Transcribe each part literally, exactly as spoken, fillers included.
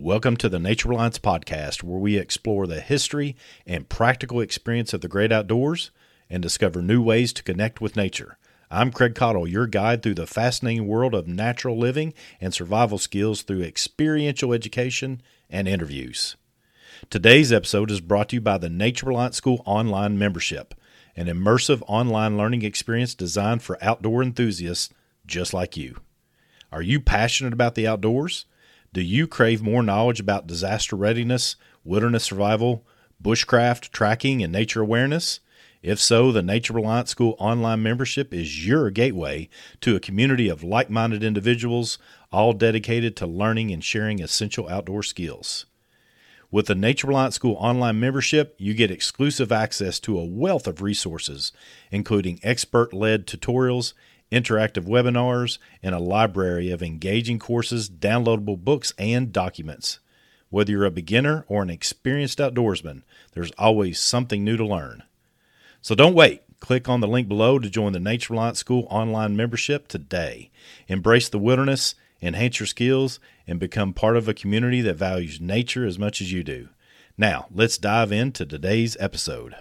Welcome to the Nature Reliance Podcast, where we explore the history and practical experience of the great outdoors and discover new ways to connect with nature. I'm Craig Cottle, your guide through the fascinating world of natural living and survival skills through experiential education and interviews. Today's episode is brought to you by the Nature Reliance School Online Membership, an immersive online learning experience designed for outdoor enthusiasts just like you. Are you passionate about the outdoors? Do you crave more knowledge about disaster readiness, wilderness survival, bushcraft, tracking, and nature awareness? If so, the Nature Reliance School Online Membership is your gateway to a community of like-minded individuals, all dedicated to learning and sharing essential outdoor skills. With the Nature Reliance School Online Membership, you get exclusive access to a wealth of resources, including expert-led tutorials, interactive webinars, and a library of engaging courses, downloadable books, and documents. Whether you're a beginner or an experienced outdoorsman, there's always something new to learn. So don't wait. Click on the link below to join the Nature Reliance School Online Membership today. Embrace the wilderness, enhance your skills, and become part of a community that values nature as much as you do. Now, let's dive into today's episode.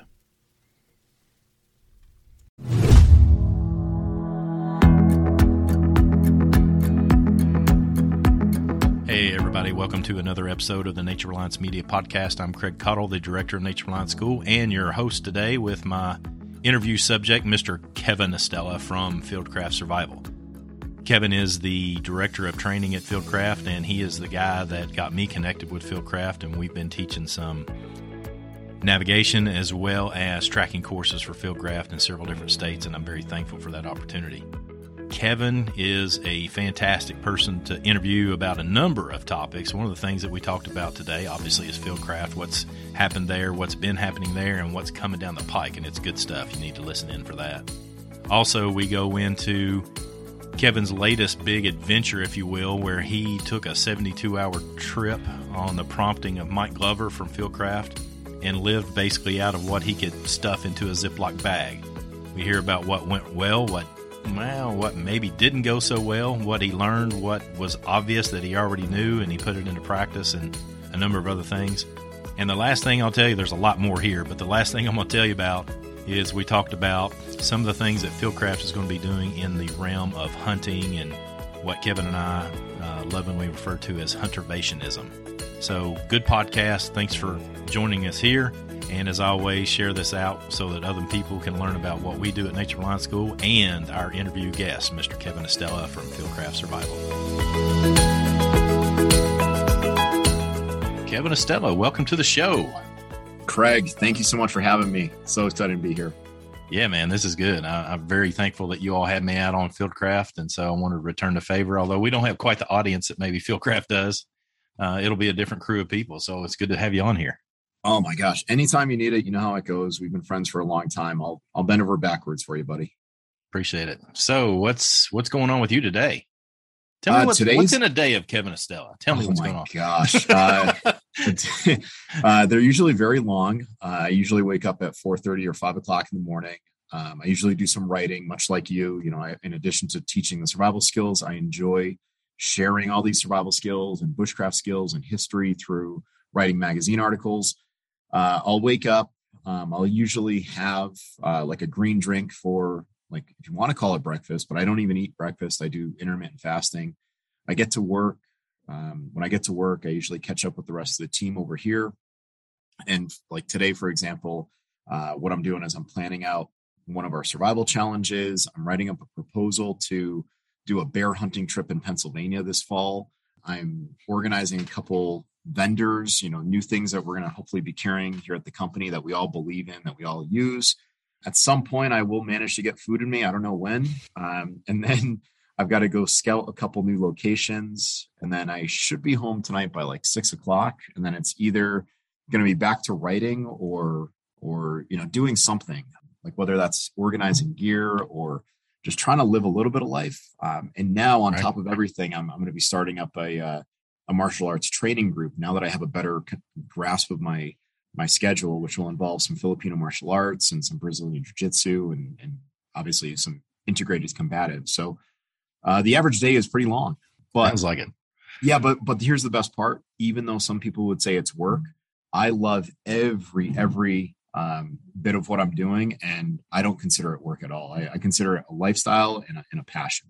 Hey everybody, welcome to another episode of the Nature Reliance Media Podcast. I'm Craig Cottle, the Director of Nature Reliance School, and your host today with my interview subject, Mister Kevin Estella from Fieldcraft Survival. Kevin is the Director of Training at Fieldcraft, and he is the guy that got me connected with Fieldcraft, and we've been teaching some navigation as well as tracking courses for Fieldcraft in several different states, and I'm very thankful for that opportunity. Kevin is a fantastic person to interview about a number of topics. One of the things that we talked about today, obviously, is Fieldcraft, what's happened there, what's been happening there, and what's coming down the pike, and it's good stuff. You need to listen in for that. Also, we go into Kevin's latest big adventure, if you will, where he took a seventy-two hour trip on the prompting of Mike Glover from Fieldcraft and lived basically out of what he could stuff into a Ziploc bag. We hear about what went well, what Well, what maybe didn't go so well, what he learned, what was obvious that he already knew, and he put it into practice, and a number of other things. And the last thing I'll tell you, there's a lot more here, but the last thing I'm going to tell you about is we talked about some of the things that Fieldcraft is going to be doing in the realm of hunting and what Kevin and I uh, lovingly refer to as huntervationism. So, good podcast. Thanks for joining us here. And as always, share this out so that other people can learn about what we do at Nature Reliance School and our interview guest, Mister Kevin Estella from Fieldcraft Survival. Kevin Estella, welcome to the show. Craig, thank you so much for having me. So excited to be here. Yeah, man, this is good. I, I'm very thankful that you all had me out on Fieldcraft, and so I want to return the favor. Although we don't have quite the audience that maybe Fieldcraft does, uh, it'll be a different crew of people, so it's good to have you on here. Oh my gosh. Anytime you need it, you know how it goes. We've been friends for a long time. I'll I'll bend over backwards for you, buddy. Appreciate it. So what's what's going on with you today? Tell me uh, what's, what's in a day of Kevin Estella. Tell me oh what's my going on. Gosh. uh, uh, they're usually very long. Uh, I usually wake up at four thirty or five o'clock in the morning. Um, I usually do some writing, much like you. You know, I, in addition to teaching the survival skills, I enjoy sharing all these survival skills and bushcraft skills and history through writing magazine articles. Uh, I'll wake up. Um, I'll usually have uh, like a green drink for, like, if you want to call it breakfast, but I don't even eat breakfast. I do intermittent fasting. I get to work. Um, when I get to work, I usually catch up with the rest of the team over here. And like today, for example, uh, what I'm doing is I'm planning out one of our survival challenges. I'm writing up a proposal to do a bear hunting trip in Pennsylvania this fall. I'm organizing a couple vendors, you know, new things that we're going to hopefully be carrying here at the company that we all believe in, that we all use. At some point, I will manage to get food in me. I don't know when. Um, and then I've got to go scout a couple new locations. And then I should be home tonight by like six o'clock. And then it's either going to be back to writing or, or, you know, doing something, like whether that's organizing gear or just trying to live a little bit of life. Um, and now on right. top of everything, I'm, I'm going to be starting up a, uh, a martial arts training group now that I have a better grasp of my my schedule, which will involve some Filipino martial arts and some Brazilian jiu-jitsu and, and obviously some integrated combative. So uh, the average day is pretty long, but sounds like it. Yeah, but but here's the best part. Even though some people would say it's work, I love every every um, bit of what I'm doing, and I don't consider it work at all. I, I consider it a lifestyle and a, and a passion.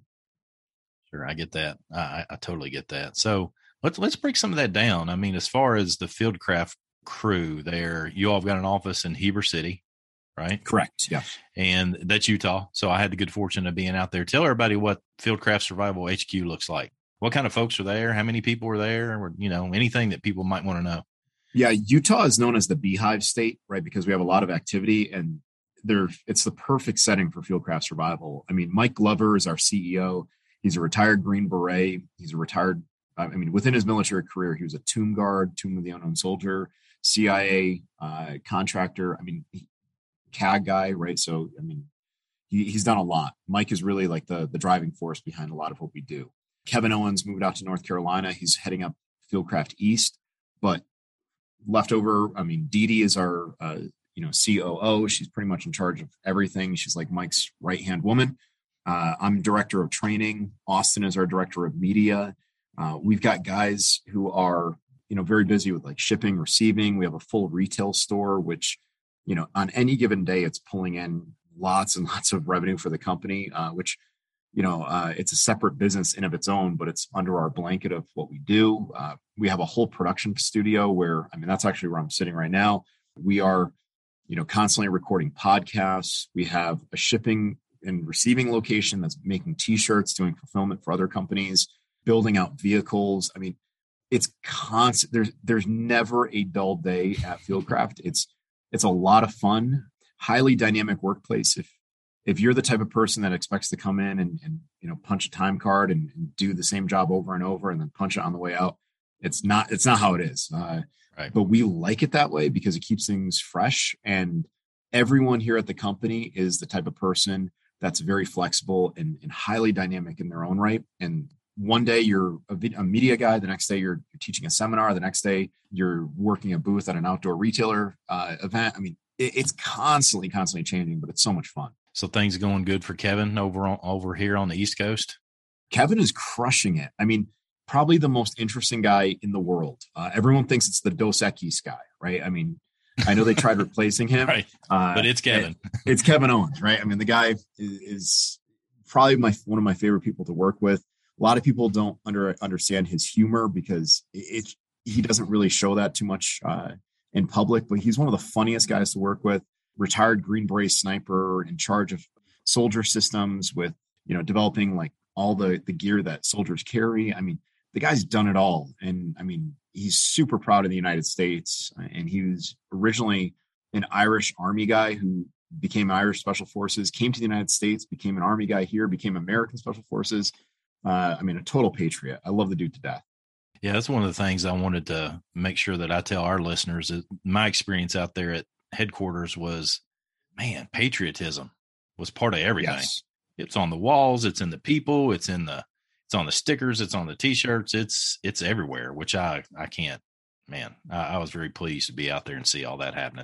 Sure, I get that. I, I totally get that. So let's let's break some of that down. I mean, as far as the Fieldcraft crew, there, you all have got an office in Heber City, right? Correct. Yeah. And that's Utah. So I had the good fortune of being out there. Tell everybody what Fieldcraft Survival H Q looks like. What kind of folks are there? How many people are there? Or, you know, anything that people might want to know. Yeah, Utah is known as the Beehive State, right? Because we have a lot of activity, and there it's the perfect setting for Fieldcraft Survival. I mean, Mike Glover is our C E O. He's a retired Green Beret. He's a retired, I mean, within his military career, he was a tomb guard, Tomb of the Unknown Soldier, C I A uh, contractor. I mean, he, C A G guy, right? So, I mean, he, he's done a lot. Mike is really like the, the driving force behind a lot of what we do. Kevin Owens moved out to North Carolina. He's heading up Fieldcraft East, but left over, I mean, Dee Dee is our, uh, you know, C O O. She's pretty much in charge of everything. She's like Mike's right-hand woman. Uh, I'm director of training. Austin is our director of media. Uh, we've got guys who are, you know, very busy with like shipping, receiving. We have a full retail store, which, you know, on any given day, it's pulling in lots and lots of revenue for the company, uh, which, you know, uh, it's a separate business in of its own, but it's under our blanket of what we do. Uh, we have a whole production studio where, I mean, that's actually where I'm sitting right now. We are, you know, constantly recording podcasts. We have a shipping and receiving location that's making t-shirts, doing fulfillment for other companies, building out vehicles. I mean, it's constant. There's, there's never a dull day at Fieldcraft. It's, it's a lot of fun, highly dynamic workplace. If, if you're the type of person that expects to come in and, and you know, punch a time card and, and do the same job over and over and then punch it on the way out, it's not, it's not how it is. Uh, right. But we like it that way because it keeps things fresh. And everyone here at the company is the type of person that's very flexible and, and highly dynamic in their own right. And one day you're a, a media guy, the next day you're, you're teaching a seminar, the next day you're working a booth at an outdoor retailer uh, event. I mean, it, it's constantly, constantly changing, but it's so much fun. So things going good for Kevin over on, over here on the East Coast? Kevin is crushing it. I mean, probably the most interesting guy in the world. Uh, everyone thinks it's the Dos Equis guy, right? I mean, I know they tried replacing him, right? Uh, but it's Kevin. It, it's Kevin Owens, right? I mean, the guy is, is probably my one of my favorite people to work with. A lot of people don't under, understand his humor because it, it he doesn't really show that too much uh, in public, but he's one of the funniest guys to work with. Retired Green Beret sniper in charge of soldier systems with, you know, developing like all the, the gear that soldiers carry. I mean, the guy's done it all. And I mean, he's super proud of the United States. And he was originally an Irish Army guy who became Irish Special Forces, came to the United States, became an Army guy here, became American Special Forces. Uh, I mean, a total patriot. I love the dude to death. Yeah, that's one of the things I wanted to make sure that I tell our listeners that my experience out there at headquarters was, man, patriotism was part of everything. Yes. It's on the walls, it's in the people, it's in the, it's on the stickers, it's on the t-shirts, it's, it's everywhere, which I, I can't, man, I, I was very pleased to be out there and see all that happening.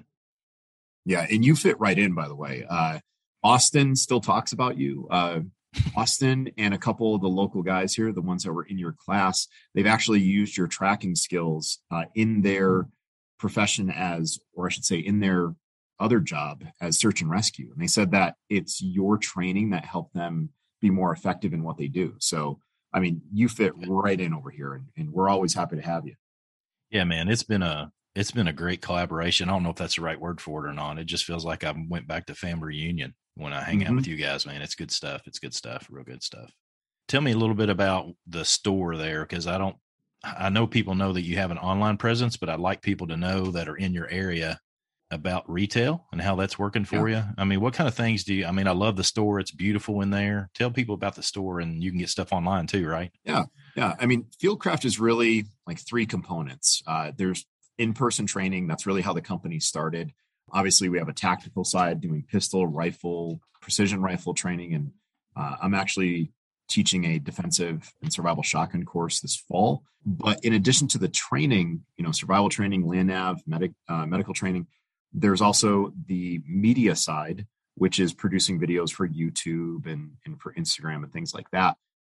Yeah. And you fit right in, by the way. Uh, Austin still talks about you. Uh, Austin and a couple of the local guys here, the ones that were in your class, they've actually used your tracking skills uh, in their profession as, or I should say in their other job as search and rescue. And they said that it's your training that helped them be more effective in what they do. So, I mean, you fit right in over here and, and we're always happy to have you. Yeah, man, it's been a, it's been a great collaboration. I don't know if that's the right word for it or not. It just feels like I went back to family reunion when I hang mm-hmm. out with you guys, man. It's good stuff. It's good stuff. Real good stuff. Tell me a little bit about the store there. Cause I don't, I know people know that you have an online presence, but I'd like people to know that are in your area about retail and how that's working for yeah. you. I mean, what kind of things do you, I mean, I love the store. It's beautiful in there. Tell people about the store and you can get stuff online too, right? Yeah. Yeah. I mean, Fieldcraft is really like three components. Uh, there's in-person training. That's really how the company started. Obviously we have a tactical side doing pistol, rifle, precision rifle training. And uh, I'm actually teaching a defensive and survival shotgun course this fall. But in addition to the training, you know, survival training, land nav, medic, uh, medical training, there's also the media side, which is producing videos for YouTube and, and for Instagram and things like that.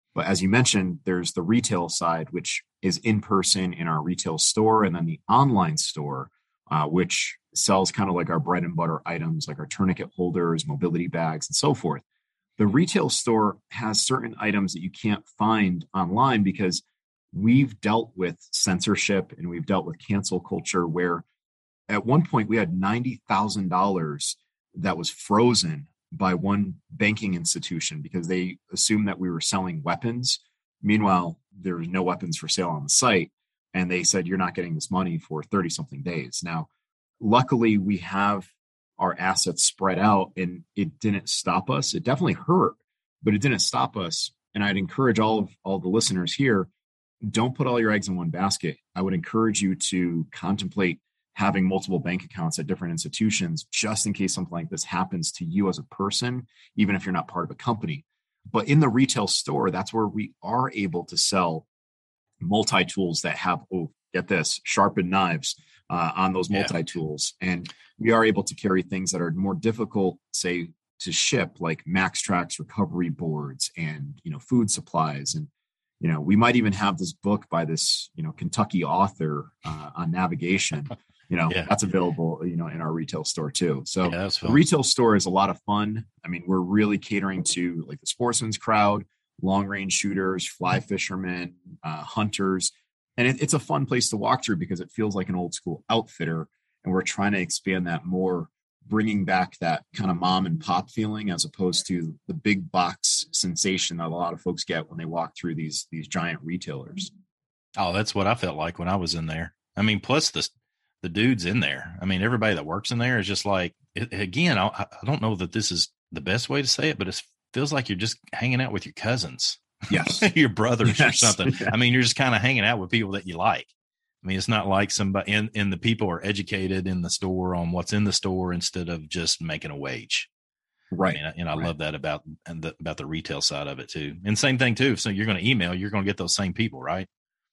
But as you mentioned, there's the retail side, which is in person in our retail store, and then the online store, uh, which sells kind of like our bread and butter items, like our tourniquet holders, mobility bags, and so forth. The retail store has certain items that you can't find online because we've dealt with censorship and we've dealt with cancel culture, where at one point we had ninety thousand dollars that was frozen by one banking institution because they assumed that we were selling weapons. Meanwhile, there was no weapons for sale on the site. And they said, you're not getting this money for thirty something days. Now, luckily we have our assets spread out and it didn't stop us. It definitely hurt, but it didn't stop us. And I'd encourage all of all the listeners here, don't put all your eggs in one basket. I would encourage you to contemplate having multiple bank accounts at different institutions, just in case something like this happens to you as a person, even if you're not part of a company. But in the retail store, that's where we are able to sell multi-tools that have, oh, get this, sharpened knives uh, on those multi-tools. Yeah. And we are able to carry things that are more difficult, say, to ship, like MaxTrax recovery boards and, you know, food supplies. And, you know, we might even have this book by this, you know, Kentucky author uh, on navigation. You know, yeah. that's available, you know, in our retail store too. So yeah, the retail store is a lot of fun. I mean, we're really catering to like the sportsman's crowd, long range shooters, fly fishermen, uh, hunters. And it, it's a fun place to walk through because it feels like an old school outfitter. And we're trying to expand that more, bringing back that kind of mom and pop feeling as opposed to the big box sensation that a lot of folks get when they walk through these, these giant retailers. Oh, that's what I felt like when I was in there. I mean, plus the, the dudes in there. I mean, everybody that works in there is just like, it, again, I, I don't know that this is the best way to say it, but it feels like you're just hanging out with your cousins. Yes. Your brothers yes. or something. Yeah. I mean, you're just kind of hanging out with people that you like. I mean, it's not like somebody and, and the people are educated in the store on what's in the store instead of just making a wage. Right. I mean, and I right. love that about, and the, about the retail side of it too. And same thing too. So you're going to email, you're going to get those same people, right?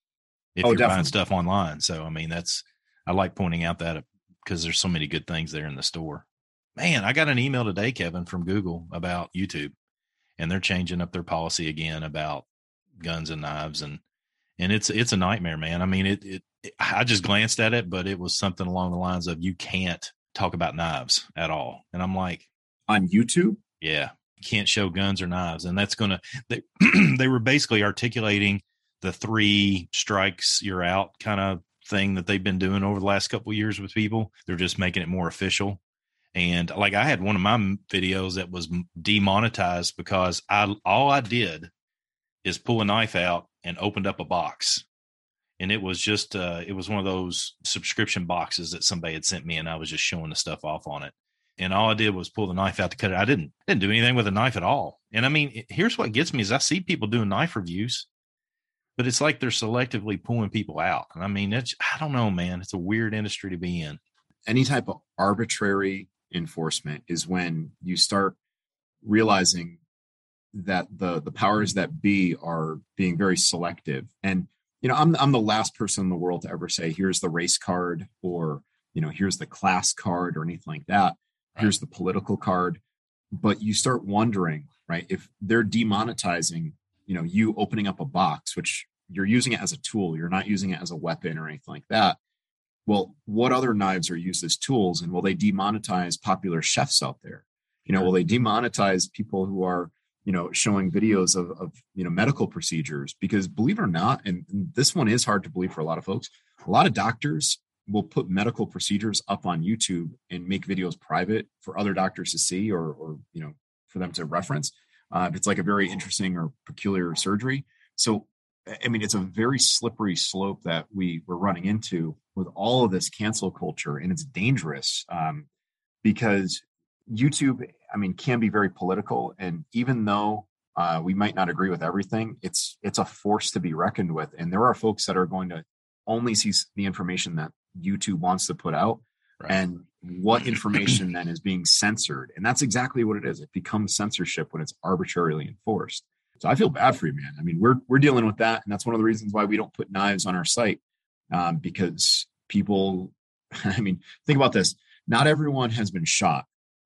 If oh, you're definitely. buying stuff online. So, I mean, that's, I like pointing out that because there's so many good things there in the store. Man, I got an email today, Kevin, from Google about YouTube, and they're changing up their policy again about guns and knives. And, and it's, it's a nightmare, man. I mean, it, it, it, I just glanced at it, but it was something along the lines of, you can't talk about knives at all. And I'm like, on YouTube? Yeah. You can't show guns or knives. And that's going to, they, they were basically articulating the three strikes, you're out kind of thing that they've been doing over the last couple of years with people. They're just making it more official. And like I had one of my videos that was demonetized because I all I did is pull a knife out and opened up a box. And it was just uh, it was one of those subscription boxes that somebody had sent me, and I was just showing the stuff off on it. And all I did was pull the knife out to cut it. I didn't didn't do anything with a knife at all. And I mean, here's what gets me is I see people doing knife reviews, but it's like they're selectively pulling people out. And I mean, it's, I don't know, man, it's a weird industry to be in. Any type of arbitrary enforcement is when you start realizing that the, the powers that be are being very selective. And, you know, I'm, I'm the last person in the world to ever say, here's the race card, or, you know, here's the class card, or anything like that. Right. Here's the political card. But you start wondering, right, if they're demonetizing, you know, you opening up a box, which you're using it as a tool, you're not using it as a weapon or anything like that. Well, what other knives are used as tools? And will they demonetize popular chefs out there? You know, will they demonetize people who are, you know, showing videos of, of you know, medical procedures? Because believe it or not, and, and this one is hard to believe for a lot of folks, a lot of doctors will put medical procedures up on YouTube and make videos private for other doctors to see, or, or you know, for them to reference. Uh, if it's like a very interesting or peculiar surgery. So, I mean, it's a very slippery slope that we we're running into with all of this cancel culture, and it's dangerous um, because YouTube, I mean, can be very political. And even though uh, we might not agree with everything, it's it's a force to be reckoned with. And there are folks that are going to only see the information that YouTube wants to put out. Right. And what information then is being censored. And that's exactly what it is. It becomes censorship when it's arbitrarily enforced. So I feel bad for you, man. I mean, we're we're dealing with that. And that's one of the reasons why we don't put knives on our site, um, because people, I mean, think about this. Not everyone has been shot.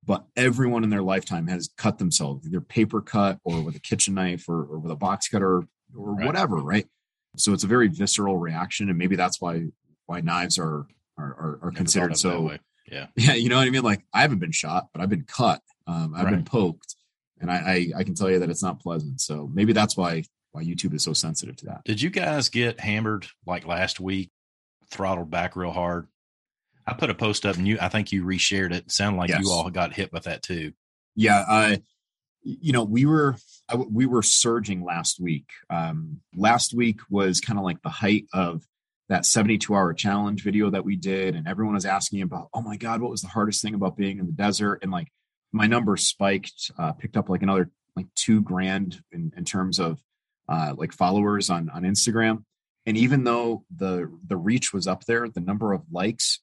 but everyone in their lifetime has cut themselves, either paper cut or with a kitchen knife or, or with a box cutter or Right. whatever, right? So it's a very visceral reaction, and maybe that's why why knives are are, are, are considered so. Yeah, yeah, you know what I mean. Like, I haven't been shot, but I've been cut. Um, I've right. been poked, and I, I I can tell you that it's not pleasant. So maybe that's why why YouTube is so sensitive to that. Did you guys get hammered like last week? Throttled back real hard. I put a post up, and you I think you reshared it. It sounded like Yes. you all got hit with that too. Yeah, uh, you know, we were I, we were surging last week. Um, last week was kind of like the height of that seventy-two hour challenge video that we did, and everyone was asking about, oh my God, what was the hardest thing about being in the desert? And like, my number spiked, uh, picked up like another like two grand in, in terms of uh, like followers on on Instagram. And even though the the reach was up there, the number of likes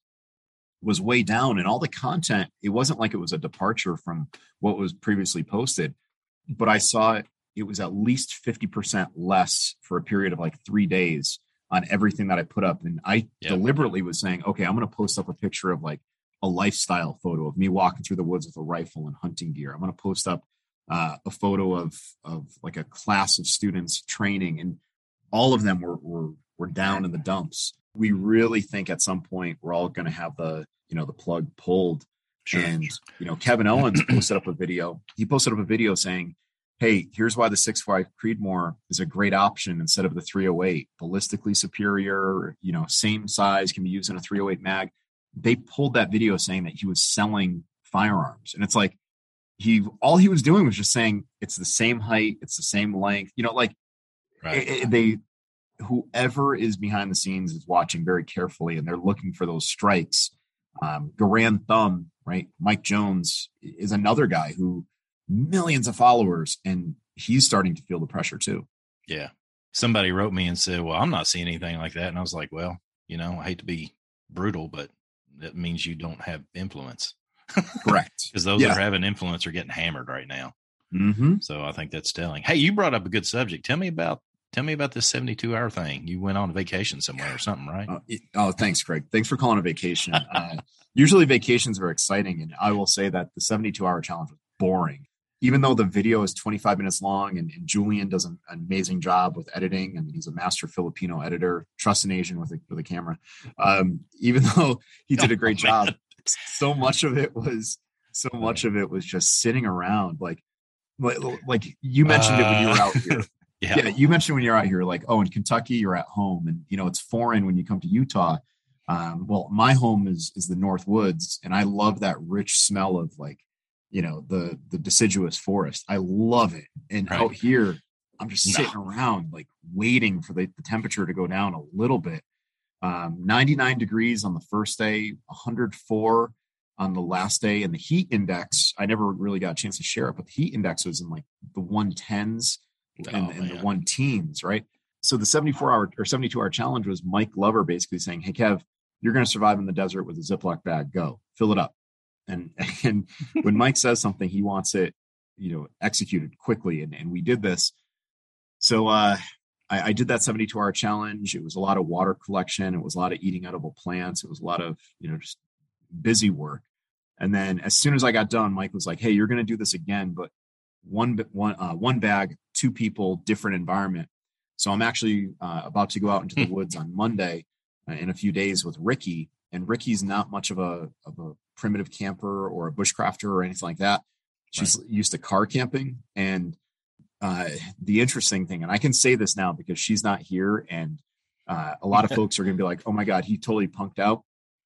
was way down, and all the content, it wasn't like it was a departure from what was previously posted, but I saw it, it was at least fifty percent less for a period of like three days on everything that I put up. And I Yep. deliberately was saying, okay, I'm going to post up a picture of like a lifestyle photo of me walking through the woods with a rifle and hunting gear. I'm going to post up uh, a photo of, of like a class of students training, and all of them were, were, were down in the dumps. We really think at some point we're all going to have the, you know, the plug pulled. Sure. And, you know, Kevin Owens posted up a video. He posted up a video saying, hey, here's why the six point five Creedmoor is a great option instead of the three oh eight. Ballistically superior, you know, same size, can be used in a three oh eight mag. They pulled that video saying that he was selling firearms. And it's like, he, all he was doing was just saying it's the same height, it's the same length, you know, like Right. it, it, they, whoever is behind the scenes is watching very carefully, and they're looking for those strikes. Um, Garand Thumb, right? Mike Jones is another guy who millions of followers, and he's starting to feel the pressure too. Yeah. Somebody wrote me and said, well, I'm not seeing anything like that. And I was like, well, you know, I hate to be brutal, but that means you don't have influence. Correct. Because those Yeah. that are having influence are getting hammered right now. Mm-hmm. So I think that's telling. Hey, you brought up a good subject. Tell me about tell me about this seventy-two hour thing. You went on a vacation somewhere or something, right? Uh, it- oh, thanks, Craig. Thanks for calling a vacation. Uh, usually vacations are exciting, and I will say that the seventy-two hour challenge was boring. Even though the video is twenty-five minutes long, and, and Julian does an, an amazing job with editing. I mean, he's a master Filipino editor, trust an Asian with a, with a camera. Um, even though he did a great Oh, man. job, so much of it was so much of it was just sitting around. Like, like, like you mentioned it when you were out here. Yeah. Yeah, you mentioned when you're out here, like, oh, in Kentucky, you're at home, and you know it's foreign when you come to Utah. Um, well, my home is is the North Woods, and I love that rich smell of like, you know, the the deciduous forest. I love it. And Right. out here, I'm just No. sitting around, like waiting for the, the temperature to go down a little bit. Um, ninety-nine degrees on the first day, one hundred four on the last day, and the heat index, I never really got a chance to share it, but the heat index was in like the one tens. And, Oh, and the man. one teens, right? So the seventy-four hour or seventy-two hour challenge was Mike Glover basically saying, hey, Kev, you're going to survive in the desert with a Ziploc bag. Go fill it up. And, and when Mike says something, he wants it, you know, executed quickly. And, and we did this. So uh, I, I did that seventy-two hour challenge. It was a lot of water collection. It was a lot of eating edible plants. It was a lot of, you know, just busy work. And then as soon as I got done, Mike was like, hey, you're going to do this again, but one one uh, one bag, two people, different environment. So I'm actually uh, about to go out into the woods on Monday uh, in a few days with Ricky. And Ricky's not much of a of a primitive camper or a bushcrafter or anything like that. She's right. used to car camping. And uh, the interesting thing, and I can say this now because she's not here, and uh, a lot of folks are going to be like, "Oh my God, he totally punked out."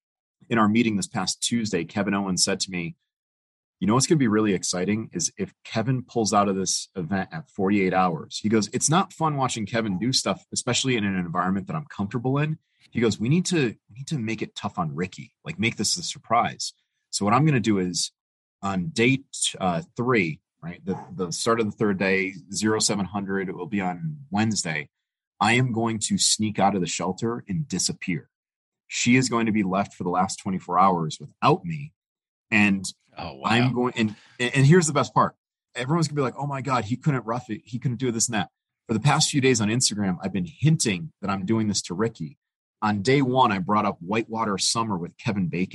In our meeting this past Tuesday, Kevin Owens said to me, you know what's going to be really exciting is if Kevin pulls out of this event at forty-eight hours. He goes, it's not fun watching Kevin do stuff, especially in an environment that I'm comfortable in. He goes, we need to we need to make it tough on Ricky, like make this a surprise. So what I'm going to do is on day uh, three, right, the, the start of the third day, zero seven hundred, it will be on Wednesday. I am going to sneak out of the shelter and disappear. She is going to be left for the last twenty-four hours without me. And oh, wow. I'm going, and and here's the best part. Everyone's gonna be like, oh my God, he couldn't rough it. He couldn't do this and that. For the past few days on Instagram, I've been hinting that I'm doing this to Ricky. On day one, I brought up Whitewater Summer with Kevin Bacon.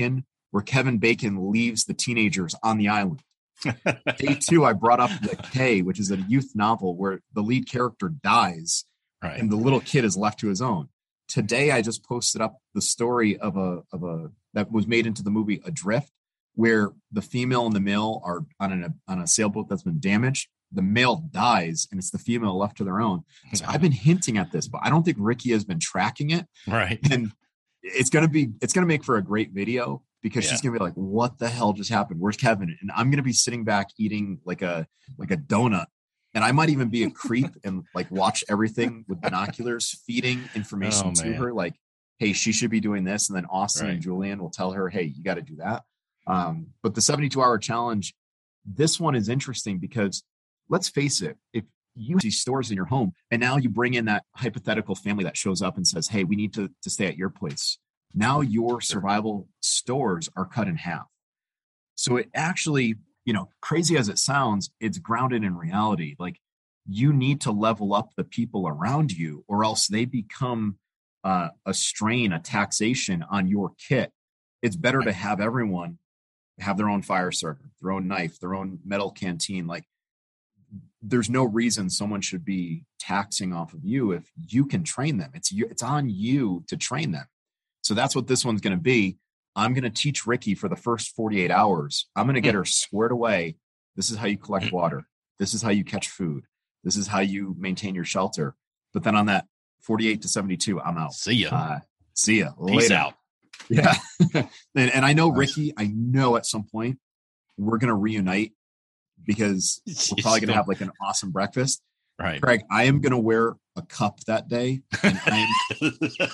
where Kevin Bacon leaves the teenagers on the island. Day two, I brought up The K, which is a youth novel where the lead character dies right. and the little kid is left to his own. Today, I just posted up the story of a of a that was made into the movie Adrift, where the female and the male are on an on a sailboat that's been damaged. The male dies, and it's the female left to their own. So I've been hinting at this, but I don't think Ricky has been tracking it. Right, and it's gonna be it's gonna make for a great video. Because yeah. she's gonna be like, "What the hell just happened? Where's Kevin?" And I'm gonna be sitting back eating like a like a donut, and I might even be a creep and like watch everything with binoculars, feeding information oh, to her, like, "Hey, she should be doing this," and then Austin right. and Julian will tell her, "Hey, you got to do that." Um, but the seventy-two hour challenge, this one is interesting because let's face it, if you see stores in your home and now you bring in that hypothetical family that shows up and says, "Hey, we need to to stay at your place." Now your survival stores are cut in half. So it actually, you know, crazy as it sounds, it's grounded in reality. Like you need to level up the people around you or else they become uh, a strain, a taxation on your kit. It's better to have everyone have their own fire starter, their own knife, their own metal canteen. Like there's no reason someone should be taxing off of you if you can train them. It's you, it's on you to train them. So that's what this one's going to be. I'm going to teach Ricky for the first forty-eight hours. I'm going to get her squared away. This is how you collect water. This is how you catch food. This is how you maintain your shelter. But then on that forty-eight to seventy-two, I'm out. See ya. Uh, see ya. Peace Later. out. Yeah. and, and I know Ricky, I know at some point we're going to reunite because we're probably going to have like an awesome breakfast. Right. Craig, I am going to wear a cup that day. And I'm,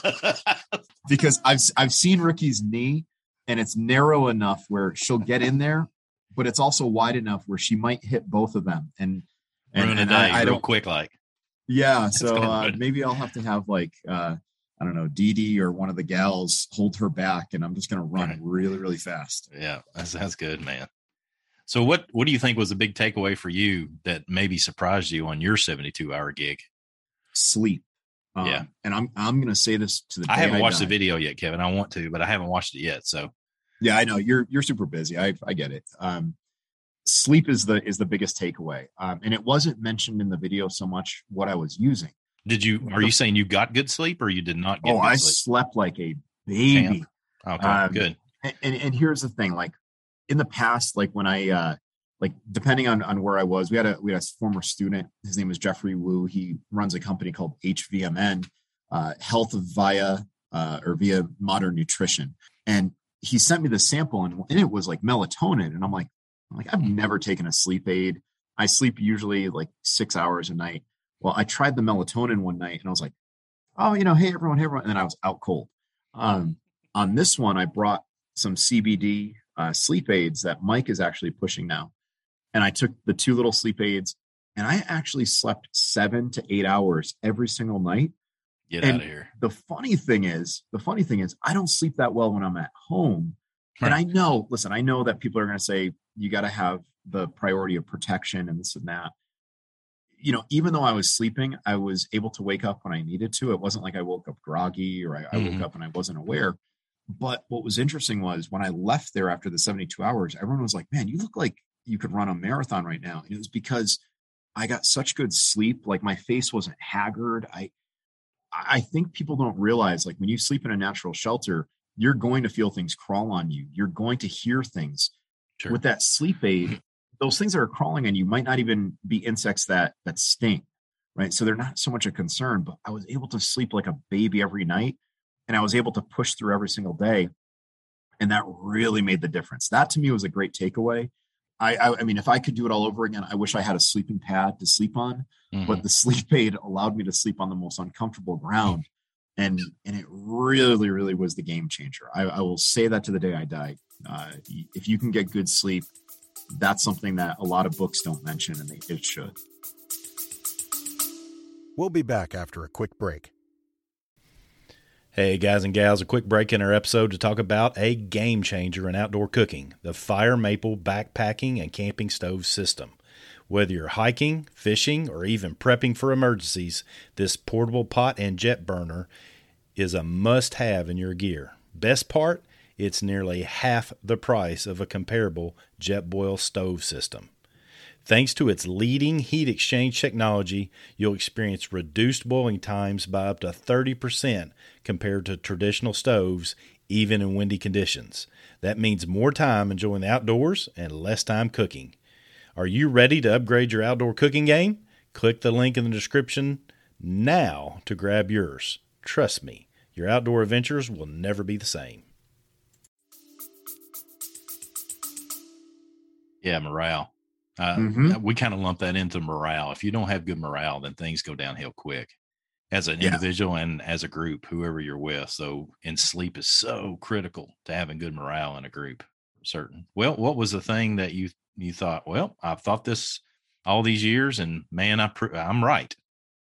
because I've, I've seen Ricky's knee and it's narrow enough where she'll get in there, but it's also wide enough where she might hit both of them. And, and, Ruin a and day I, I real don't quick. Like, yeah. So uh, maybe I'll have to have like, uh, I don't know, Dee Dee or one of the gals hold her back and I'm just going to run right. really, really fast. Yeah. That's, that's good, man. So what, what do you think was a big takeaway for you that maybe surprised you on your seventy-two hour gig? Sleep. Um, yeah. And I'm, I'm going to say this to the day I haven't I watched die. the video yet, Kevin. I want to, but I haven't watched it yet. So yeah, I know you're, you're super busy. I, I get it. Um, sleep is the, is the biggest takeaway. Um, and it wasn't mentioned in the video so much what I was using. Did you, are you saying you got good sleep or you did not get oh, good I sleep? slept like a baby. Champ. Okay, um, good. And, and, and here's the thing, like in the past, like when I, uh, like depending on, on where I was, we had a, we had a former student, his name was Jeffrey Wu. He runs a company called H V M N, uh, Health Via, uh, or Via Modern Nutrition. And he sent me the sample and, and it was like melatonin. And I'm like, I'm like, I've never taken a sleep aid. I sleep usually like six hours a night. Well, I tried the melatonin one night and I was like, oh, you know, hey, everyone, hey, everyone. And then I was out cold. Um, on this one, I brought some C B D uh, sleep aids that Mike is actually pushing now. And I took the two little sleep aids and I actually slept seven to eight hours every single night. Get and out of here. The funny thing is, the funny thing is I don't sleep that well when I'm at home. Right. And I know, listen, I know that people are going to say, you got to have the priority of protection and this and that. You know, even though I was sleeping, I was able to wake up when I needed to. It wasn't like I woke up groggy or I, I mm-hmm. woke up and I wasn't aware. But what was interesting was when I left there after the seventy-two hours, everyone was like, man, you look like you could run a marathon right now. And it was because I got such good sleep. Like my face wasn't haggard. I, I think people don't realize, like when you sleep in a natural shelter, you're going to feel things crawl on you. You're going to hear things. Sure. With that sleep aid, those things that are crawling on you might not even be insects that, that sting, right? So they're not so much a concern, but I was able to sleep like a baby every night and I was able to push through every single day. And that really made the difference. That to me was a great takeaway. I, I, I mean, if I could do it all over again, I wish I had a sleeping pad to sleep on, mm-hmm. but the sleep aid allowed me to sleep on the most uncomfortable ground. And, and it really, really was the game changer. I, I will say that to the day I die. Uh, if you can get good sleep, that's something that a lot of books don't mention, and they, it should. We'll be back after a quick break. Hey, guys and gals, a quick break in our episode to talk about a game changer in outdoor cooking, the Fire Maple backpacking and camping stove system. Whether you're hiking, fishing, or even prepping for emergencies, this portable pot and jet burner is a must-have in your gear. Best part, it's nearly half the price of a comparable Jetboil stove system. Thanks to its leading heat exchange technology, you'll experience reduced boiling times by up to thirty percent compared to traditional stoves, even in windy conditions. That means more time enjoying the outdoors and less time cooking. Are you ready to upgrade your outdoor cooking game? Click the link in the description now to grab yours. Trust me, your outdoor adventures will never be the same. Yeah, morale. Uh, Mhm. We kind of lump that into morale. If you don't have good morale, then things go downhill quick as an Yeah. individual and as a group, whoever you're with. So, and sleep is so critical to having good morale in a group. Certain. Well, what was the thing that you you thought? Well, I've thought this all these years, and man, I pr- I'm right.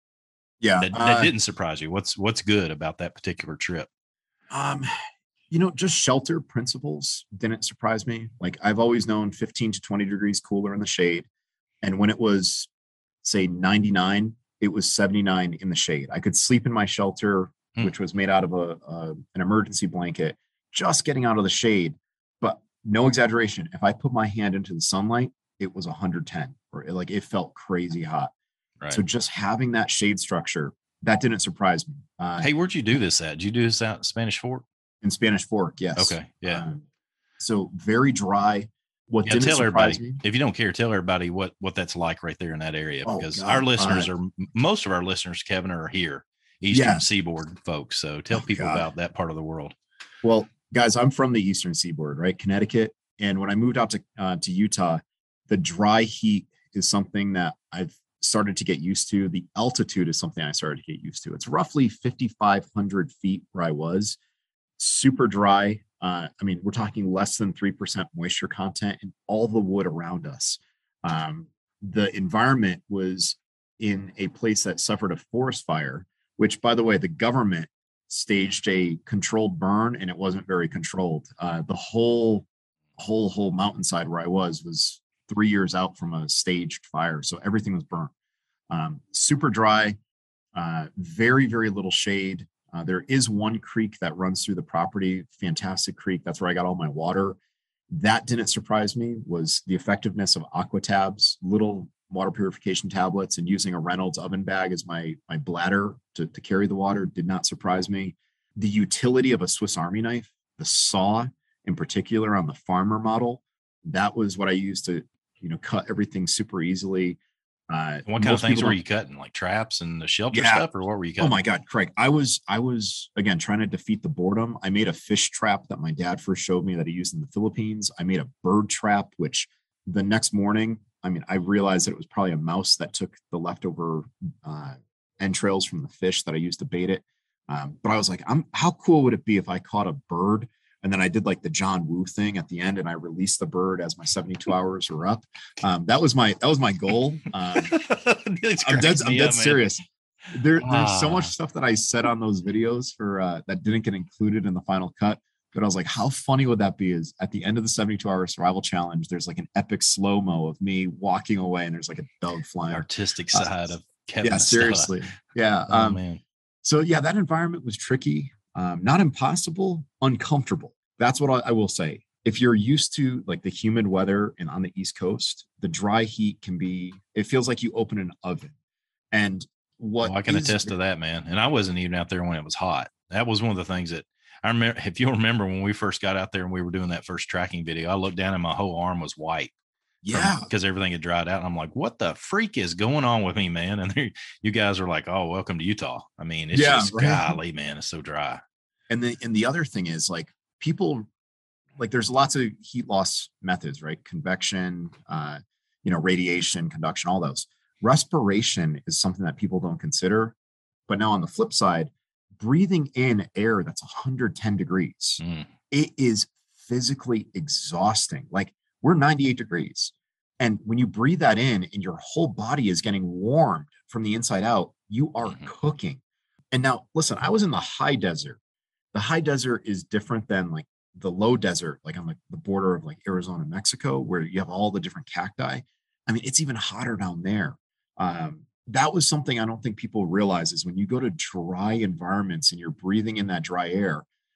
Yeah. That, that uh, didn't surprise you. What's what's good about that particular trip? Um, you know, just shelter principles didn't surprise me. Like I've always known fifteen to twenty degrees cooler in the shade. And when it was, say, ninety-nine, it was seventy-nine in the shade. I could sleep in my shelter, Hmm. which was made out of a, a an emergency blanket, just getting out of the shade. But no exaggeration, if I put my hand into the sunlight, it was one hundred ten, or it, like it felt crazy hot. Right. So just having that shade structure, that didn't surprise me. Uh, Hey, where'd you do this at? Did you do this out in Spanish Fort? in Spanish Fork, yes. Okay, yeah. Um, so very dry. What Yeah, didn't tell surprise everybody, me? if you don't care, tell everybody what what that's like right there in that area, Oh, because God. our listeners Uh, are most of our listeners, Kevin, are here, Eastern Yeah. Seaboard folks. So tell Oh, people God. about that part of the world. Well, guys, I'm from the Eastern Seaboard, right? Connecticut. And when I moved out to uh, to Utah, the dry heat is something that I've started to get used to. The altitude is something I started to get used to. It's roughly fifty-five hundred feet where I was. Super dry. Uh, I mean, we're talking less than three percent moisture content in all the wood around us. Um, the environment was in a place that suffered a forest fire, which, by the way, the government staged a controlled burn, and it wasn't very controlled. Uh, the whole, whole, whole mountainside where I was was three years out from a staged fire, so everything was burnt. Um, super dry, uh, very, very little shade. Uh, there is one creek that runs through the property, fantastic creek. That's where I got all my water. That didn't surprise me, was the effectiveness of AquaTabs, little water purification tablets, and using a Reynolds oven bag as my, my bladder to, to carry the water did not surprise me. The utility of a Swiss Army knife, the saw in particular on the farmer model, that was what I used to, you know, cut everything super easily. Uh, What kind of most things people were don't- you cutting? Like traps and the shelter Yeah. stuff, or what were you Oh cutting? my God, Craig. I was, I was again trying to defeat the boredom. I made a fish trap that my dad first showed me that he used in the Philippines. I made a bird trap, which the next morning, I mean, I realized that it was probably a mouse that took the leftover uh, entrails from the fish that I used to bait it. Um, but I was like, I'm, how cool would it be if I caught a bird? And then I did like the John Woo thing at the end, and I released the bird as my seventy-two hours were up. Um, that was my, that was my goal. Um, It's I'm dead, cracking I'm me dead up, man. serious. There, there's so Ah. much stuff that I said on those videos for uh, that didn't get included in the final cut. But I was like, how funny would that be? Is at the end of the seventy-two hour survival challenge, there's like an epic slow mo of me walking away, and there's like a dove The flying. artistic Uh, side of Kevin. Yeah, Estella. seriously. Yeah. Oh Um, man. so yeah, that environment was tricky. Um, not impossible, uncomfortable. That's what I, I will say. If you're used to like the humid weather and on the East Coast, the dry heat can be, it feels like you open an oven. And what Well, I can is- attest to that, man. And I wasn't even out there when it was hot. That was one of the things that I remember. If you'll remember when we first got out there and we were doing that first tracking video, I looked down and my whole arm was white. Yeah. Because everything had dried out. And I'm like, what the freak is going on with me, man? And they, you guys are like, oh, welcome to Utah. I mean, it's Yeah, just, right. golly, man, it's so dry. And the and the other thing is like people like there's lots of heat loss methods, right? Convection, uh, you know, radiation, conduction, all those. Respiration is something that people don't consider. But now on the flip side, breathing in air that's one hundred ten degrees, Mm. it is physically exhausting. Like we're ninety-eight degrees. And when you breathe that in and your whole body is getting warmed from the inside out, you are Mhm. cooking. And now listen, I was in the high desert. The high desert is different than like the low desert, like on like the border of like Arizona, Mexico, where you have all the different cacti. I mean, it's even hotter down there. Um, that was something I don't think people realize is when you go to dry environments and you're breathing in that dry air,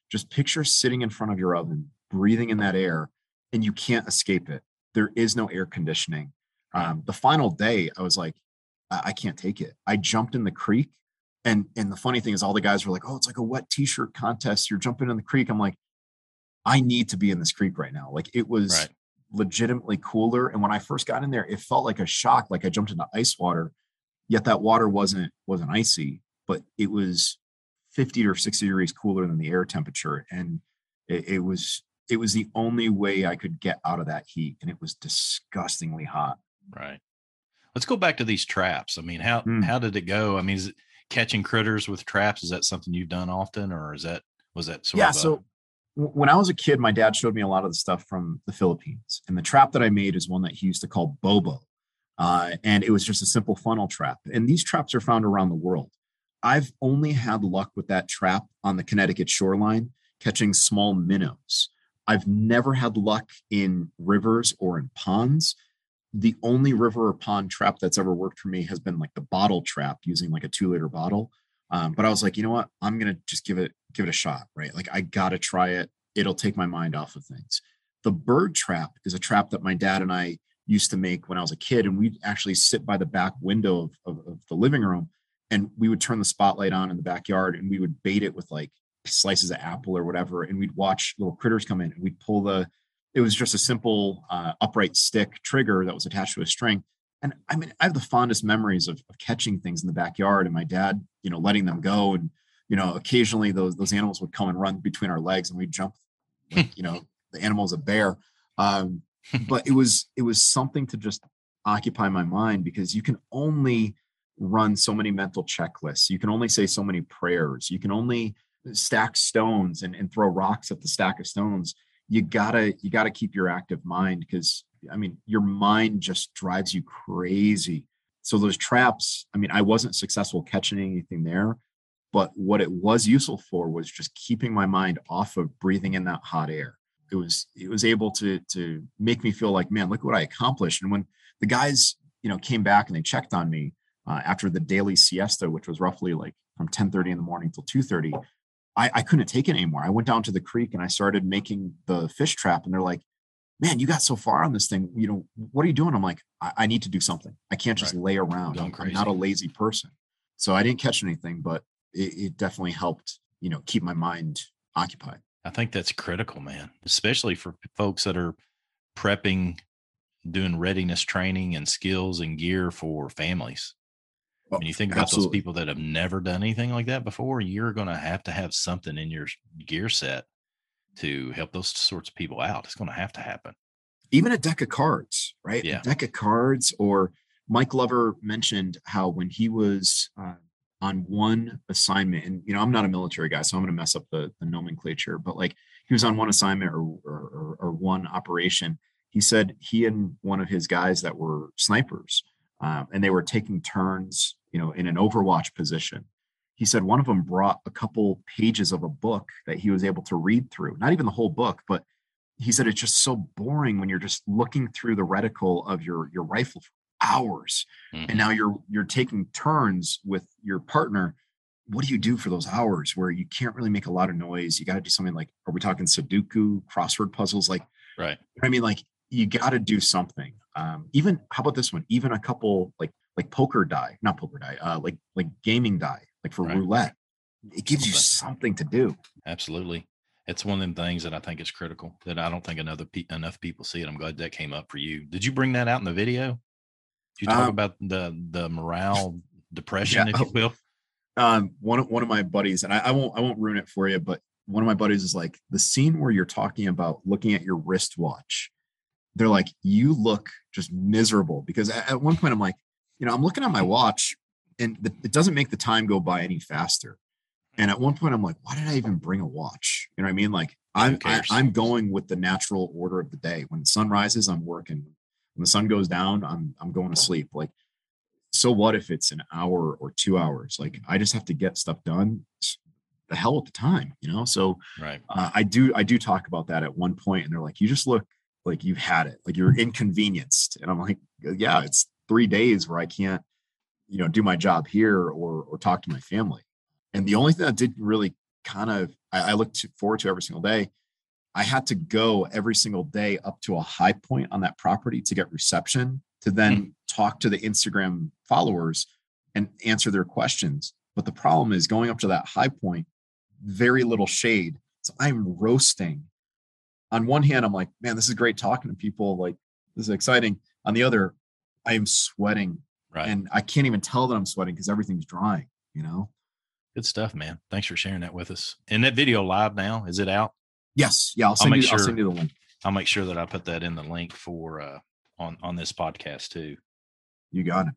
just picture sitting in front of your oven, breathing in that air, and you can't escape it. There is no air conditioning. Um, the final day, I was like, I, I can't take it. I jumped in the creek. And, and the funny thing is all the guys were like, oh, it's like a wet t-shirt contest. You're jumping in the creek. I'm like, I need to be in this creek right now. Like it was right. legitimately cooler. And when I first got in there, it felt like a shock. Like I jumped into ice water, yet that water wasn't, wasn't icy, but it was fifty or sixty degrees cooler than the air temperature. And it, it was, it was the only way I could get out of that heat. And it was disgustingly hot. Right. Let's go back to these traps. I mean, how, Mm. how did it go? I mean, is it catching critters with traps? Is that something you've done often, or is that, was that sort yeah, of? A, so when I was a kid, my dad showed me a lot of the stuff from the Philippines, and the trap that I made is one that he used to call Bobo. Uh, and it was just a simple funnel trap. And these traps are found around the world. I've only had luck with that trap on the Connecticut shoreline, catching small minnows. I've never had luck in rivers or in ponds. The only river or pond trap that's ever worked for me has been like the bottle trap using like a two liter bottle. Um, but I was like, you know what? I'm going to just give it, give it a shot, right? Like I got to try it. It'll take my mind off of things. The bird trap is a trap that my dad and I used to make when I was a kid. And we'd actually sit by the back window of, of, of the living room, and we would turn the spotlight on in the backyard, and we would bait it with like slices of apple or whatever. And we'd watch little critters come in, and we'd pull the, it was just a simple uh, upright stick trigger that was attached to a string. And I mean, I have the fondest memories of, of catching things in the backyard and my dad, you know, letting them go. And, you know, occasionally those, those animals would come and run between our legs, and we'd jump, like, you know, the animal's a bear. Um, but it was, it was something to just occupy my mind, because you can only run so many mental checklists. You can only say so many prayers. You can only stack stones and, and throw rocks at the stack of stones. You gotta, you gotta keep your active mind, because I mean, your mind just drives you crazy. So those traps, I mean, I wasn't successful catching anything there, but what it was useful for was just keeping my mind off of breathing in that hot air. It was, it was able to, to make me feel like, man, look what I accomplished. And when the guys, you know, came back and they checked on me uh, after the daily siesta, which was roughly like from ten thirty in the morning till two thirty, I, I couldn't take it anymore. I went down to the creek and I started making the fish trap, and they're like, man, you got so far on this thing. You know, what are you doing? I'm like, I, I need to do something. I can't just Right. lay around. Going I'm, I'm not a lazy person. So I didn't catch anything, but it, it definitely helped, you know, keep my mind occupied. I think that's critical, man, especially for folks that are prepping, doing readiness training and skills and gear for families. Well, When you think about absolutely. those people that have never done anything like that before, you're going to have to have something in your gear set to help those sorts of people out. It's going to have to happen. Even a deck of cards, right? Yeah. A deck of cards. Or Mike Glover mentioned how when he was uh, on one assignment, and, you know, I'm not a military guy, so I'm going to mess up the, the nomenclature, but like he was on one assignment or, or, or one operation. He said he and one of his guys that were snipers, um, and they were taking turns, you know, in an overwatch position. He said one of them brought a couple pages of a book that he was able to read through, not even the whole book, but he said it's just so boring when you're just looking through the reticle of your, your rifle for hours. Mhm. And now you're, you're taking turns with your partner. What do you do for those hours where you can't really make a lot of noise? You got to do something like, are we talking Sudoku, crossword puzzles? Like, Right. I mean, like you got to do something. Um, even, how about this one? Even a couple like, like poker die, not poker die, uh, like, like gaming die, like for Right. roulette. It gives you something to do. Absolutely. It's one of them things that I think is critical that I don't think another pe- enough people see it. I'm glad that came up for you. Did you bring that out in the video? Did you talk Um, about the, the morale depression, Yeah. if you will? Um, one of one of my buddies, and I, I won't I won't ruin it for you, but one of my buddies is like, the scene where you're talking about looking at your wristwatch. They're like, you look just miserable, because at, at one point I'm like, you know, I'm looking at my watch and the, it doesn't make the time go by any faster. And at one point I'm like, why did I even bring a watch? You know what I mean? Like Yeah, who I'm I, cares? I'm going with the natural order of the day. When the sun rises, I'm working. When the sun goes down, I'm I'm going to sleep. Like, so what if it's an hour or two hours? Like, I just have to get stuff done. The hell with the time, you know? So Right. uh, I do, I do talk about that at one point, and they're like, you just look like you've had it, like you're inconvenienced. And I'm like, yeah, it's three days where I can't, you know, do my job here or, or talk to my family. And the only thing that did really kind of, I, I look to, forward to every single day. I had to go every single day up to a high point on that property to get reception, to then mm. talk to the Instagram followers and answer their questions. But the problem is going up to that high point, very little shade. So I'm roasting. On one hand, I'm like, man, this is great talking to people. Like, this is exciting. On the other, I am sweating. Right. And I can't even tell that I'm sweating because everything's drying, you know? Good stuff, man. Thanks for sharing that with us. And that video live now, is it out? Yes. Yeah. I'll send, I'll you, sure, I'll send you the link. I'll make sure that I put that in the link for uh, on, on this podcast too. You got it.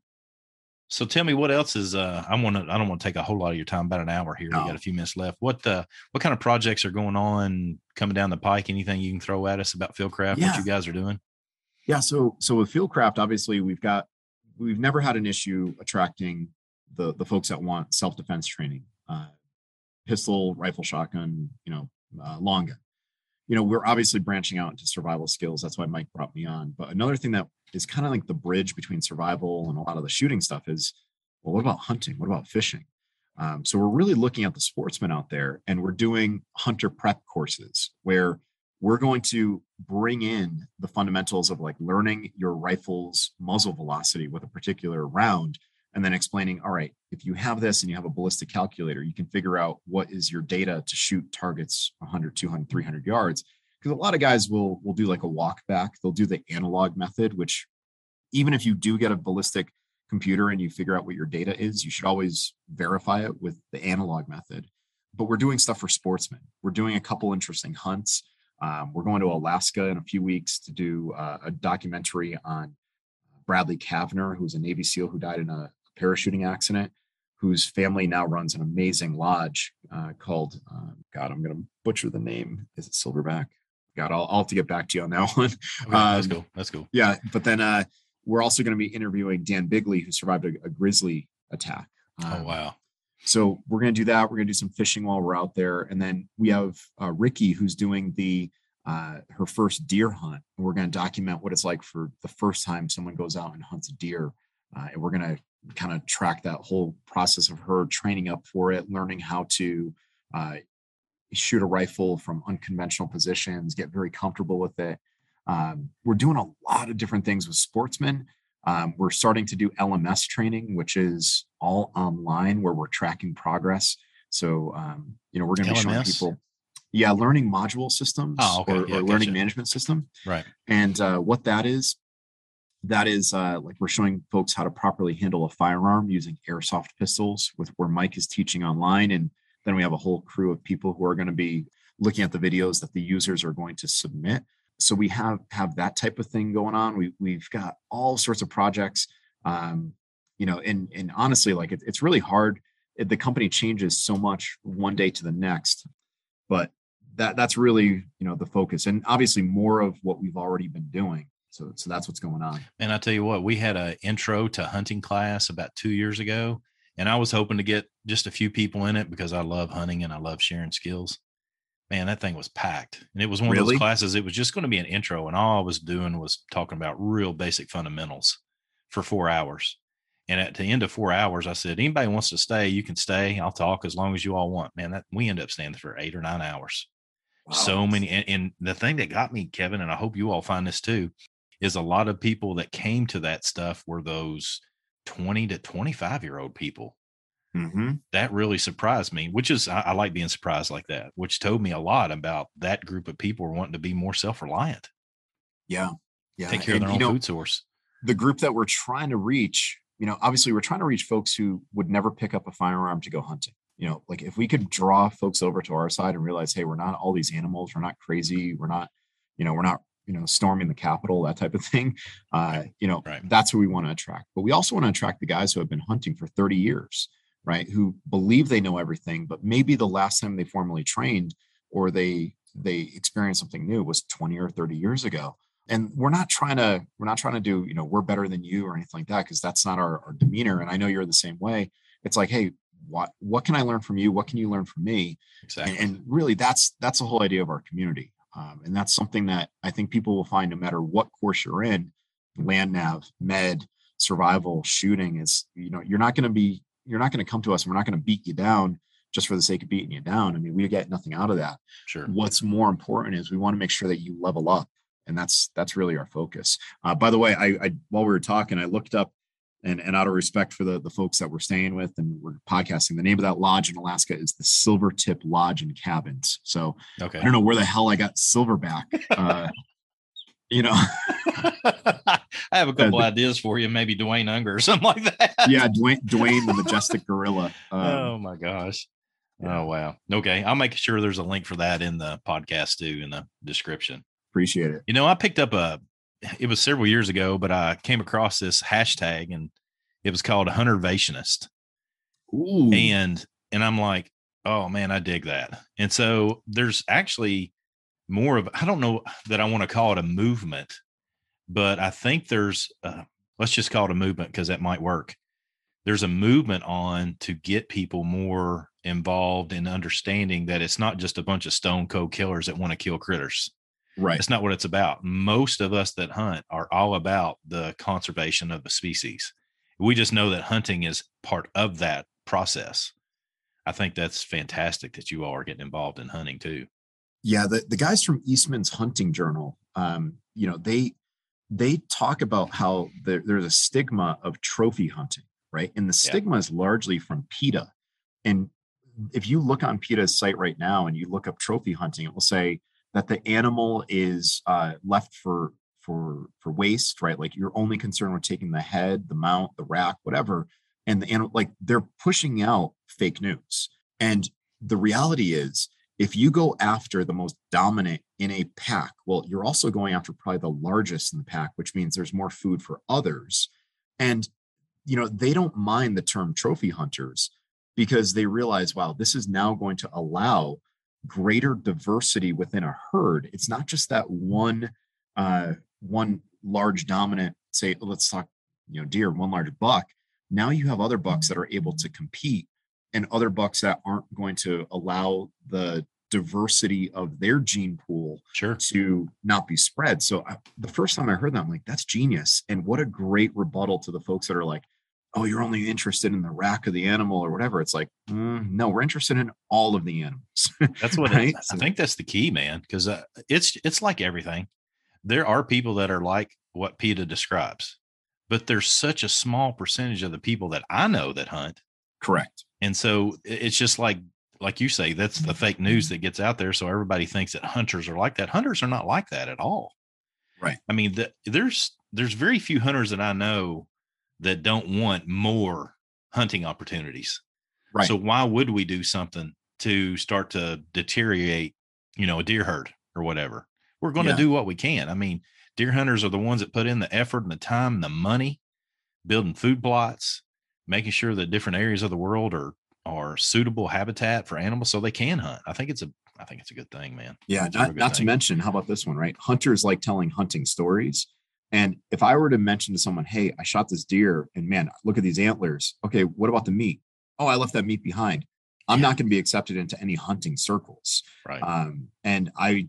So tell me what else is, uh, I want to, I don't want to take a whole lot of your time, about an hour here. No. We got a few minutes left. What, uh, what kind of projects are going on coming down the pike? Anything you can throw at us about Fieldcraft, yeah. what you guys are doing? Yeah. So, so with Fieldcraft, obviously we've got, we've never had an issue attracting the, the folks that want self-defense training, uh, pistol, rifle, shotgun, you know, uh, long gun. You know, we're obviously branching out into survival skills. That's why Mike brought me on. But another thing that is kind of like the bridge between survival and a lot of the shooting stuff is, well, what about hunting? What about fishing? Um, so we're really looking at the sportsmen out there, and we're doing hunter prep courses where we're going to bring in the fundamentals of like learning your rifle's muzzle velocity with a particular round, and then explaining, all right, if you have this and you have a ballistic calculator, you can figure out what is your data to shoot targets one hundred, two hundred, three hundred yards. Because a lot of guys will, will do like a walk back. They'll do the analog method, which even if you do get a ballistic computer and you figure out what your data is, you should always verify it with the analog method. But we're doing stuff for sportsmen. We're doing a couple interesting hunts. Um, we're going to Alaska in a few weeks to do uh, a documentary on Bradley Kavner, who's a Navy SEAL who died in a parachuting accident, whose family now runs an amazing lodge uh, called, uh, God, I'm going to butcher the name. Is it Silverback? God, I'll, I'll have to get back to you on that one. Okay, um, that's cool. That's cool. Yeah. But then uh, we're also going to be interviewing Dan Bigley, who survived a, a grizzly attack. Um, oh, wow. So we're going to do that. We're going to do some fishing while we're out there. And then we have uh, Ricky, who's doing the uh, her first deer hunt. And we're going to document what it's like for the first time someone goes out and hunts a deer. Uh, and we're going to kind of track that whole process of her training up for it, learning how to uh, shoot a rifle from unconventional positions, get very comfortable with it. Um, we're doing a lot of different things with sportsmen. Um, we're starting to do L M S training, which is all online, where we're tracking progress. So, um, you know, we're going to be showing people, yeah, learning module systems oh, okay. or, yeah, or gotcha. learning management system. Right. And uh, what that is, that is uh, like we're showing folks how to properly handle a firearm using airsoft pistols, with where Mike is teaching online. And then we have a whole crew of people who are going to be looking at the videos that the users are going to submit. So we have have that type of thing going on. We we've got all sorts of projects, um, you know, and and honestly, like it, it's really hard. The company changes so much one day to the next, but that that's really, you know, the focus, and obviously more of what we've already been doing. So so that's what's going on. And I tell you what, we had an intro to hunting class about two years ago, and I was hoping to get just a few people in it because I love hunting and I love sharing skills. Man, that thing was packed. And it was one really? of those classes. It was just going to be an intro. And all I was doing was talking about real basic fundamentals for four hours. And at the end of four hours, I said, anybody wants to stay, you can stay. I'll talk as long as you all want. Man, that we end up staying for eight or nine hours. Wow. So many. And, and the thing that got me, Kevin, and I hope you all find this too, is a lot of people that came to that stuff were those twenty to twenty-five year old people. Mm-hmm. That really surprised me, which is, I, I like being surprised like that, which told me a lot about that group of people were wanting to be more self-reliant. Yeah. Yeah. Take care and, of their own know, food source. The group that we're trying to reach, you know, obviously we're trying to reach folks who would never pick up a firearm to go hunting. You know, like if we could draw folks over to our side and realize, hey, we're not all these animals. We're not crazy. We're not, you know, we're not, you know, storming the Capitol, that type of thing. Uh, you know, right. That's who we want to attract. But we also want to attract the guys who have been hunting for thirty years. Right, who believe they know everything, but maybe the last time they formally trained or they they experienced something new was twenty or thirty years ago. And we're not trying to we're not trying to do, you know, we're better than you or anything like that, because that's not our, our demeanor. And I know you're the same way. It's like, hey, what what can I learn from you? What can you learn from me? Exactly. And, and really, that's that's the whole idea of our community. Um, and that's something that I think people will find no matter what course you're in, land nav, med, survival, shooting is, you know, you're not going to be You're not going to come to us and we're not going to beat you down. just for the sake of beating you down. I mean, we get nothing out of that. Sure. What's more important is we want to make sure that you level up. And that's, that's really our focus. Uh, by the way, I, I, while we were talking, I looked up and, and out of respect for the, the folks that we're staying with and we're podcasting, the name of that lodge in Alaska is the Silvertip Lodge and Cabins. So okay. I don't know where the hell I got Silverback. Uh, you know, I have a couple uh, ideas for you. Maybe Dwayne Unger or something like that. Yeah. Dwayne, Dwayne, the majestic gorilla. Um, oh my gosh. Yeah. Oh, wow. Okay. I'll make sure there's a link for that in the podcast too, in the description. Appreciate it. You know, I picked up a, it was several years ago, but I came across this hashtag and it was called Huntervationist. Ooh. And, and I'm like, oh man, I dig that. And so there's actually more of, I don't know that I want to call it a movement, but I think there's, uh, let's just call it a movement because that might work. There's a movement on to get people more involved in understanding that it's not just a bunch of stone cold killers that want to kill critters. Right. That's not what it's about. Most of us that hunt are all about the conservation of the species. We just know that hunting is part of that process. I think that's fantastic that you all are getting involved in hunting too. Yeah. The, the guys from Eastman's Hunting Journal, um, you know, they, they talk about how there, there's a stigma of trophy hunting, right? And the stigma yeah. is largely from PETA. And if you look on PETA's site right now and you look up trophy hunting, it will say that the animal is uh, left for for for waste, right? Like you're only concerned with taking the head, the mount, the rack, whatever. And the animal, like they're pushing out fake news. And the reality is, if you go after the most dominant in a pack, well, you're also going after probably the largest in the pack, which means there's more food for others. And you know, they don't mind the term trophy hunters because they realize, wow, this is now going to allow greater diversity within a herd. It's not just that one, uh, one large dominant, say, let's talk, you know, deer, one large buck. Now you have other bucks that are able to compete and other bucks that aren't going to allow the diversity of their gene pool sure. to not be spread. So I, the first time I heard that, I'm like, that's genius. And what a great rebuttal to the folks that are like, oh, you're only interested in the rack of the animal or whatever. It's like, mm, no, we're interested in all of the animals. That's what right? I think that's the key, man. Cause uh, it's, it's like everything. There are people that are like what PETA describes, but there's such a small percentage of the people that I know that hunt. Correct. And so it's just like, like you say, that's the fake news that gets out there. So everybody thinks that hunters are like that. Hunters are not like that at all. Right. I mean, the, there's, there's very few hunters that I know that don't want more hunting opportunities. Right. So why would we do something to start to deteriorate, you know, a deer herd or whatever? We're going yeah. to do what we can. I mean, deer hunters are the ones that put in the effort and the time and the money, building food plots, making sure that different areas of the world are, are suitable habitat for animals so they can hunt. I think it's a, I think it's a good thing, man. Yeah. Not, not to mention, how about this one, right? Hunters like telling hunting stories. And if I were to mention to someone, hey, I shot this deer and man, look at these antlers. Okay, what about the meat? Oh, I left that meat behind. I'm yeah. not going to be accepted into any hunting circles. Right. Um, and I,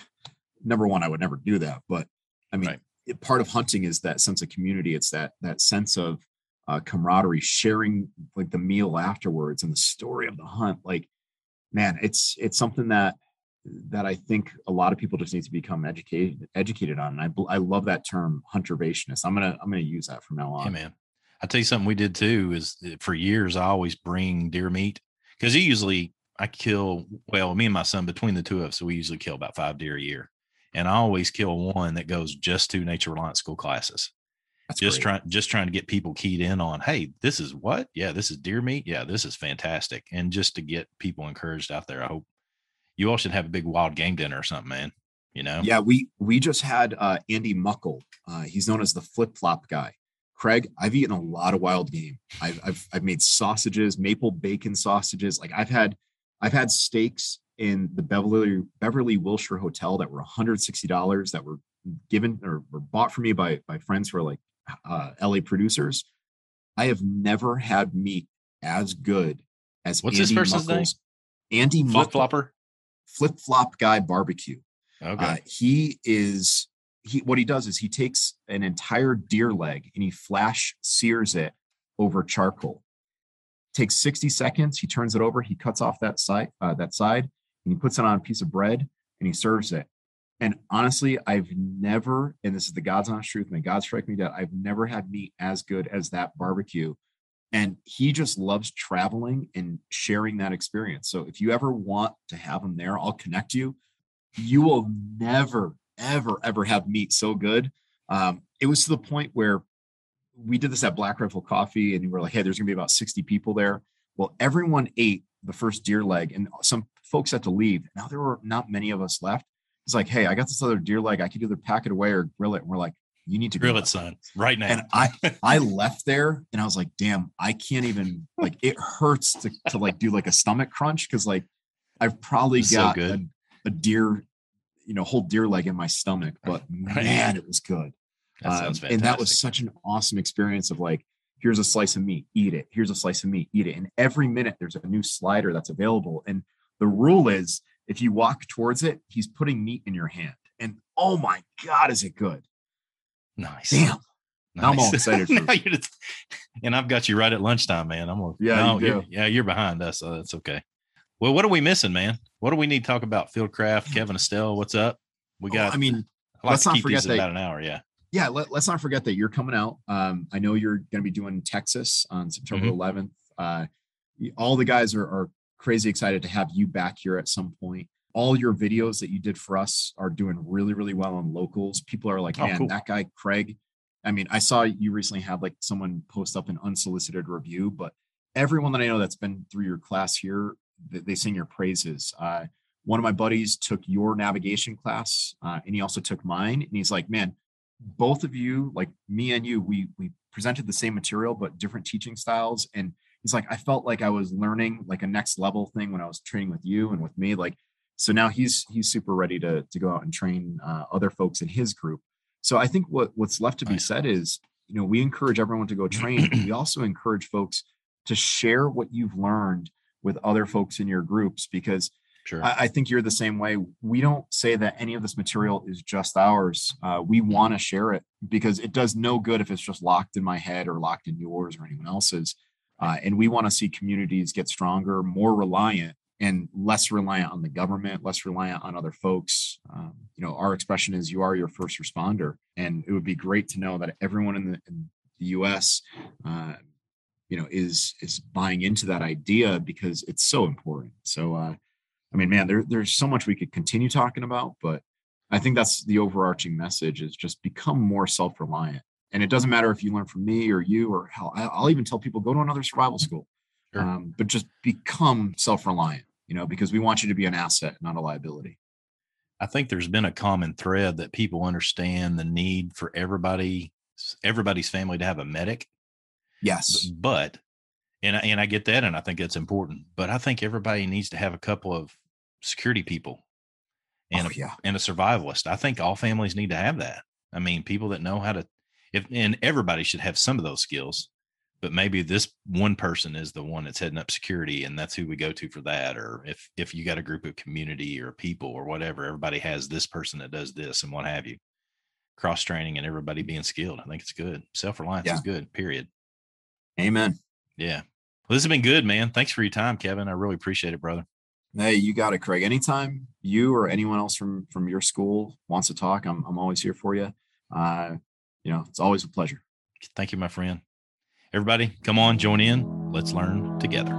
number one, I would never do that. But I mean, right. it, part of hunting is that sense of community. It's that that sense of uh, camaraderie, sharing like the meal afterwards and the story of the hunt. Like, man, it's it's something that that I think a lot of people just need to become educated, educated on. And I, I love that term huntervationist. I'm going to, I'm going to use that from now on. Hey man, I'll tell you something we did too, is for years, I always bring deer meat because usually I kill, well, me and my son, between the two of us, so we usually kill about five deer a year. And I always kill one that goes just to Nature Reliance school classes. That's just great. trying, just trying to get people keyed in on, hey, this is what? Yeah, this is deer meat. Yeah, this is fantastic. And just to get people encouraged out there, I hope you all should have a big wild game dinner or something, man. You know? Yeah, we we just had uh, Andy Muckle. Uh, he's known as the flip flop guy. Craig, I've eaten a lot of wild game. I've, I've I've made sausages, maple bacon sausages. Like I've had I've had steaks in the Beverly Beverly Wilshire Hotel that were one hundred sixty dollars that were given or were bought for me by by friends who are like uh, L A producers. I have never had meat as good as what's Andy this person's Muckle's, name? Andy Flip Flopper. Flip Flop Guy Barbecue. Okay. Uh, he is he. What he does is he takes an entire deer leg and he flash sears it over charcoal. takes sixty seconds. He turns it over. He cuts off that side, uh, that side, and he puts it on a piece of bread and he serves it. And honestly, I've never, and this is the God's honest truth, may God strike me dead, I've never had meat as good as that barbecue. And he just loves traveling and sharing that experience. So if you ever want to have him there, I'll connect you. You will never, ever, ever have meat so good. Um, it was to the point where we did this at Black Rifle Coffee, and we were like, hey, there's going to be about sixty people there. Well, everyone ate the first deer leg, and some folks had to leave. Now there were not many of us left. It's like, hey, I got this other deer leg. I could either pack it away or grill it. And we're like, you need to grill it, son, right now. And I, I left there and I was like, damn, I can't even, like, it hurts to, to like do like a stomach crunch. Cause like I've probably got so a, a deer, you know, whole deer leg in my stomach, but right. man, it was good. That sounds fantastic. Um, and that was such an awesome experience of like, here's a slice of meat, eat it. Here's a slice of meat, eat it. And every minute there's a new slider that's available. And the rule is, if you walk towards it, he's putting meat in your hand. And oh my God, is it good? Nice. Damn. Nice. Now I'm all excited. For just, and I've got you right at lunchtime, man. I'm gonna, yeah, no, you you're, yeah, you're behind us. So that's okay. Well, what are we missing, man? What do we need to talk about? Fieldcraft, Kevin Estelle, what's up? We got, oh, I mean, I like let's to not keep forget these that, about an hour. Yeah. Yeah. Let, let's not forget that you're coming out. Um, I know you're going to be doing Texas on September mm-hmm. eleventh. Uh, all the guys are, are crazy excited to have you back here at some point. All your videos that you did for us are doing really, really well on locals. People are like, man, oh, cool. That guy, Craig. I mean, I saw you recently have like someone post up an unsolicited review, but everyone that I know that's been through your class here, they, they sing your praises. Uh, one of my buddies took your navigation class uh, and he also took mine. And he's like, man, both of you, like me and you, we, we presented the same material, but different teaching styles. And he's like, I felt like I was learning like a next level thing when I was training with you and with me. Like, so now he's he's super ready to to go out and train uh, other folks in his group. So I think what what's left to be said is, you know, we encourage everyone to go train. But we also encourage folks to share what you've learned with other folks in your groups, because sure. I, I think you're the same way. We don't say that any of this material is just ours. Uh, we want to share it because it does no good if it's just locked in my head or locked in yours or anyone else's. Uh, and we want to see communities get stronger, more reliant, and less reliant on the government, less reliant on other folks. Um, you know, our expression is you are your first responder. And it would be great to know that everyone in the, in the U S, uh, you know, is, is buying into that idea because it's so important. So, uh, I mean, man, there, there's so much we could continue talking about, but I think that's the overarching message is just become more self-reliant. And it doesn't matter if you learn from me or you, or hell, I'll even tell people go to another survival school. Sure. Um, but just become self-reliant, you know, because we want you to be an asset, not a liability. I think there's been a common thread that people understand the need for everybody, everybody's family to have a medic. Yes. But, and I, and I get that. And I think that's important, but I think everybody needs to have a couple of security people and, oh, yeah. a, and a survivalist. I think all families need to have that. I mean, people that know how to, if, and everybody should have some of those skills. But maybe this one person is the one that's heading up security and that's who we go to for that. Or if, if you got a group of community or people or whatever, everybody has this person that does this and what have you. Cross training and everybody being skilled. I think it's good. Self-reliance yeah. is good, period. Amen. Yeah. Well, this has been good, man. Thanks for your time, Kevin. I really appreciate it, brother. Hey, you got it, Craig. Anytime you or anyone else from, from your school wants to talk, I'm, I'm always here for you. Uh, you know, it's always a pleasure. Thank you, my friend. Everybody, come on, join in. Let's learn together.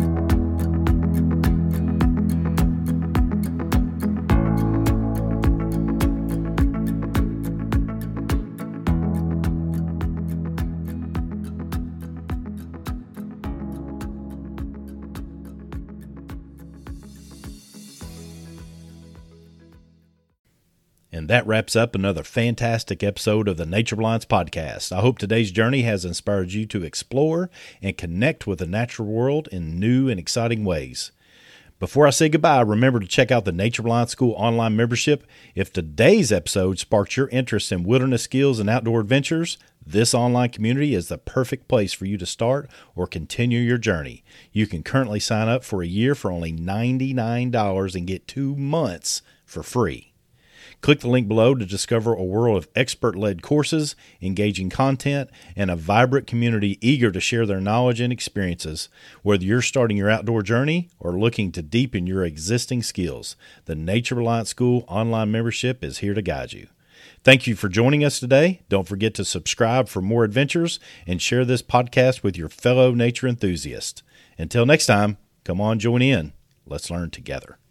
And that wraps up another fantastic episode of the Nature Reliance Podcast. I hope today's journey has inspired you to explore and connect with the natural world in new and exciting ways. Before I say goodbye, remember to check out the Nature Reliance School online membership. If today's episode sparked your interest in wilderness skills and outdoor adventures, this online community is the perfect place for you to start or continue your journey. You can currently sign up for a year for only ninety-nine dollars and get two months for free. Click the link below to discover a world of expert-led courses, engaging content, and a vibrant community eager to share their knowledge and experiences. Whether you're starting your outdoor journey or looking to deepen your existing skills, the Nature Reliance School online membership is here to guide you. Thank you for joining us today. Don't forget to subscribe for more adventures and share this podcast with your fellow nature enthusiasts. Until next time, come on, join in. Let's learn together.